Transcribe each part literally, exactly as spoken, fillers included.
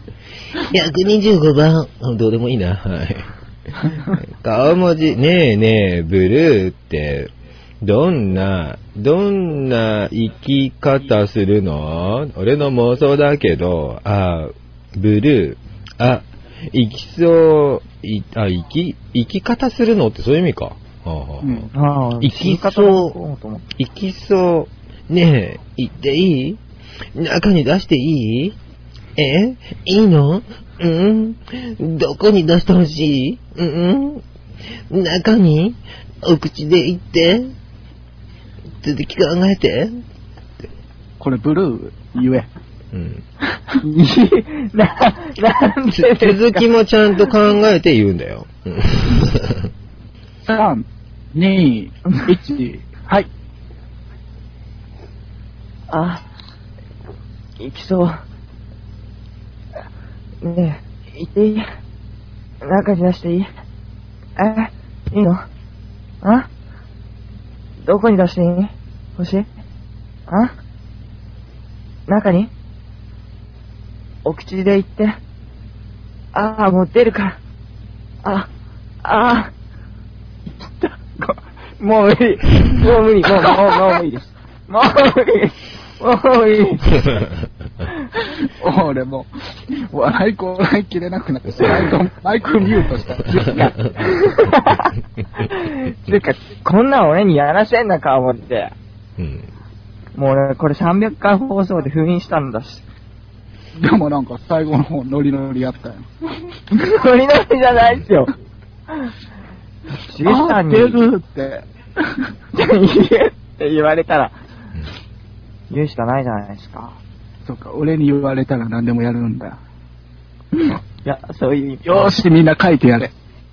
ひゃくにじゅうごばん。どうでもいいな。はい。顔文字、ねえねえ、ブルーって、どんな、どんな生き方するの？俺の妄想だけど、あ、ブルー、あ、生きそう、いあ、生き、生き方するのってそういう意味か。はあはあ、うん、あ生きそう、生きそう、ねえ、言っていい？中に出していい？え？いいの？うん？どこに出してほしい？うん？中に？お口で言って。続き考えて。 これブルー言え。 うん。 な、なんで続きもちゃんと考えて言うんだよ。 さん、に、いち、はい。 あ、行きそう。ねえ、行っていい？中に出していい？え、いいの？あ？どこに出していい？欲しい？あ？中に？お口で言って。ああ、もう出るから。あ、ああ。もう無理。もう無理。もう、もう、もう無理です。もう無理。もう無理。 俺もう、笑いこらえきれなくなって、マイク、マイクミュートした。 てか、こんなん俺にやらせんなか思って。うん、もう俺、これさんびゃっかい放送で封印したんだし。 でもなんか最後の方ノリノリやったよ。 ノリノリじゃないっすよ。しげさんに。 出るって。 言えって言われたら、言うしかないじゃないですか。 そっか、俺に言われたら何でもやるんだ。 いや、そういう意味。 よーし、みんな書いてやれ。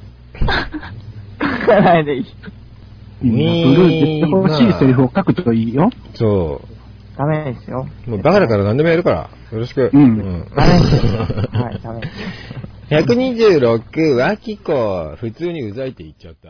書かないでいい。 みんなブルーって言ってほしいセリフを書くといいよ。 そう。 ダメですよ。 もうバカだから何でもやるから。よろしく。 うん。うん、 ダメですよ。はい、ダメです。 ひゃくにじゅうろく、ワキコ、普通にうざいって言っちゃった。